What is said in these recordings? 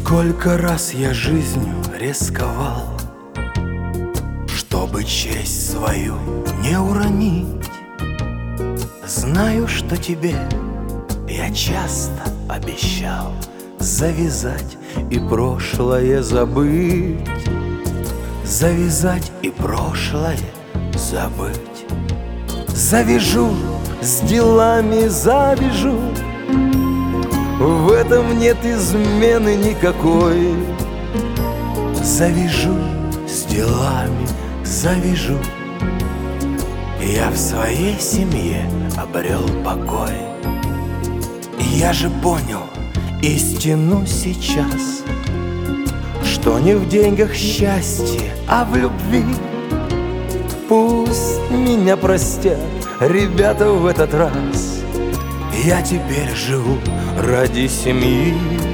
Сколько раз я жизнью рисковал, чтобы честь свою не уронить. Знаю, что тебе я часто обещал завязать и прошлое забыть. Завязать и прошлое забыть. Завяжу, с делами завяжу. В этом нет измены никакой. Завяжу, с делами завяжу. Я в своей семье обрел покой. Я же понял истину сейчас, что не в деньгах счастье, а в любви. Пусть меня простят ребята в этот раз. Я теперь живу ради семьи.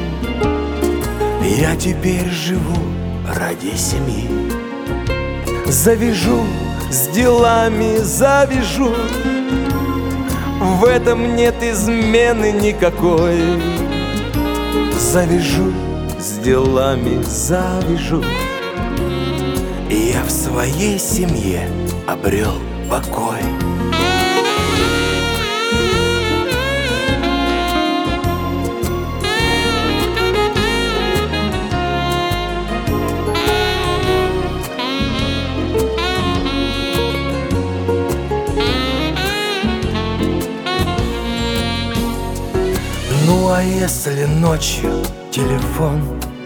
Я теперь живу ради семьи. Завяжу, с делами завяжу. В этом нет измены никакой. Завяжу, с делами завяжу. Я в своей семье обрел покой. Ну а если ночью телефон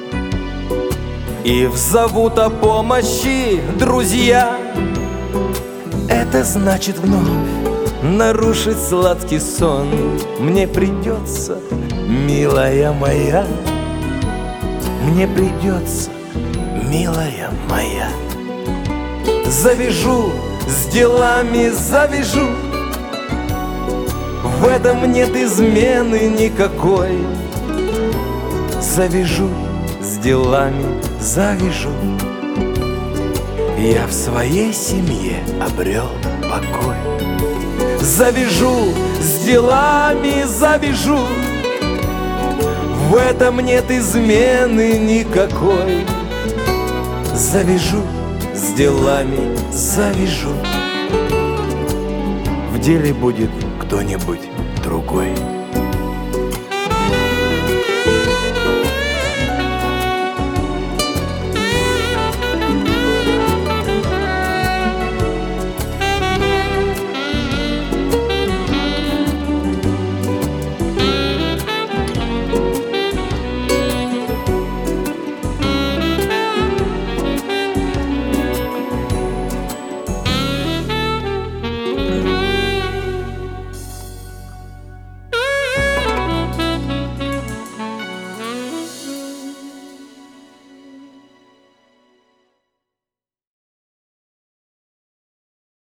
и взовут о помощи друзья, это значит вновь нарушить сладкий сон мне придется, милая моя. Мне придется, милая моя. Завяжу, с делами завяжу. В этом нет измены никакой. Завяжу, с делами завяжу. Я в своей семье обрел покой. Завяжу, с делами завяжу. В этом нет измены никакой. Завяжу, с делами завяжу. В деле будет кто-нибудь другой.